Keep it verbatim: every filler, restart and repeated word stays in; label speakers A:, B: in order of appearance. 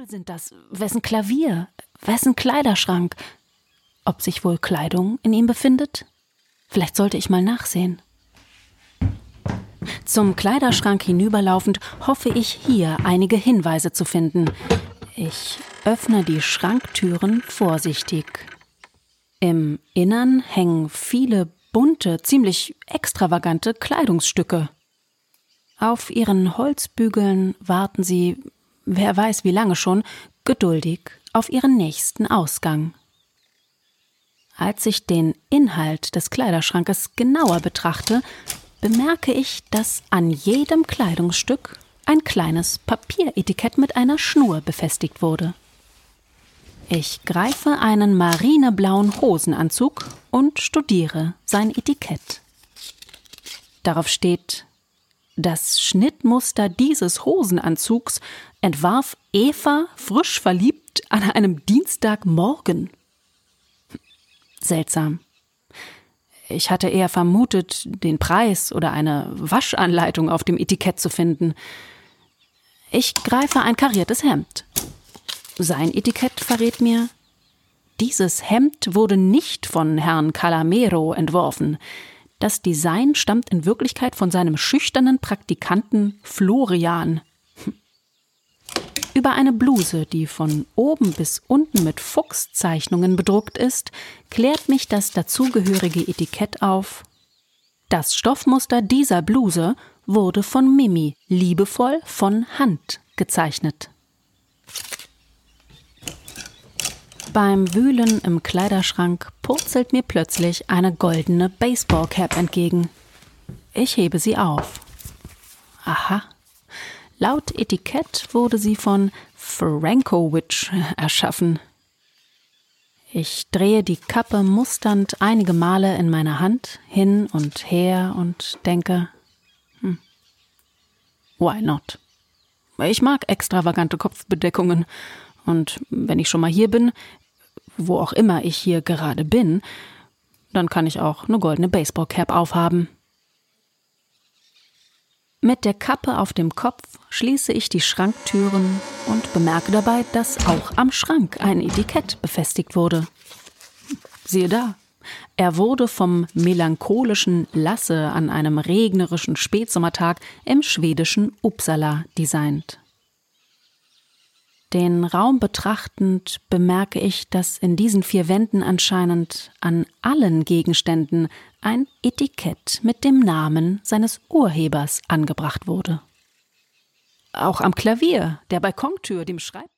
A: Möbel sind das? Wessen Klavier? Wessen Kleiderschrank? Ob sich wohl Kleidung in ihm befindet? Vielleicht sollte ich mal nachsehen. Zum Kleiderschrank hinüberlaufend hoffe ich, hier einige Hinweise zu finden. Ich öffne die Schranktüren vorsichtig. Im Innern hängen viele bunte, ziemlich extravagante Kleidungsstücke. Auf ihren Holzbügeln warten sie, wer weiß wie lange schon, geduldig auf ihren nächsten Ausgang. Als ich den Inhalt des Kleiderschrankes genauer betrachte, bemerke ich, dass an jedem Kleidungsstück ein kleines Papieretikett mit einer Schnur befestigt wurde. Ich greife einen marineblauen Hosenanzug und studiere sein Etikett. Darauf steht: Das Schnittmuster dieses Hosenanzugs entwarf Eva frisch verliebt an einem Dienstagmorgen. Seltsam. Ich hatte eher vermutet, den Preis oder eine Waschanleitung auf dem Etikett zu finden. Ich greife ein kariertes Hemd. Sein Etikett verrät mir: Dieses Hemd wurde nicht von Herrn Calamero entworfen. Das Design stammt in Wirklichkeit von seinem schüchternen Praktikanten Florian. Über eine Bluse, die von oben bis unten mit Fuchszeichnungen bedruckt ist, klärt mich das dazugehörige Etikett auf: Das Stoffmuster dieser Bluse wurde von Mimi liebevoll von Hand gezeichnet. Beim Wühlen im Kleiderschrank purzelt mir plötzlich eine goldene Baseballcap entgegen. Ich hebe sie auf. Aha. Laut Etikett wurde sie von Frankowitsch erschaffen. Ich drehe die Kappe musternd einige Male in meiner Hand hin und her und denke, hm, why not? Ich mag extravagante Kopfbedeckungen und wenn ich schon mal hier bin, wo auch immer ich hier gerade bin, dann kann ich auch eine goldene Baseballcap aufhaben. Mit der Kappe auf dem Kopf schließe ich die Schranktüren und bemerke dabei, dass auch am Schrank ein Etikett befestigt wurde. Siehe da, er wurde vom melancholischen Lasse an einem regnerischen Spätsommertag im schwedischen Uppsala designt. Den Raum betrachtend bemerke ich, dass in diesen vier Wänden anscheinend an allen Gegenständen ein Etikett mit dem Namen seines Urhebers angebracht wurde. Auch am Klavier, der Balkontür, dem Schreibtisch.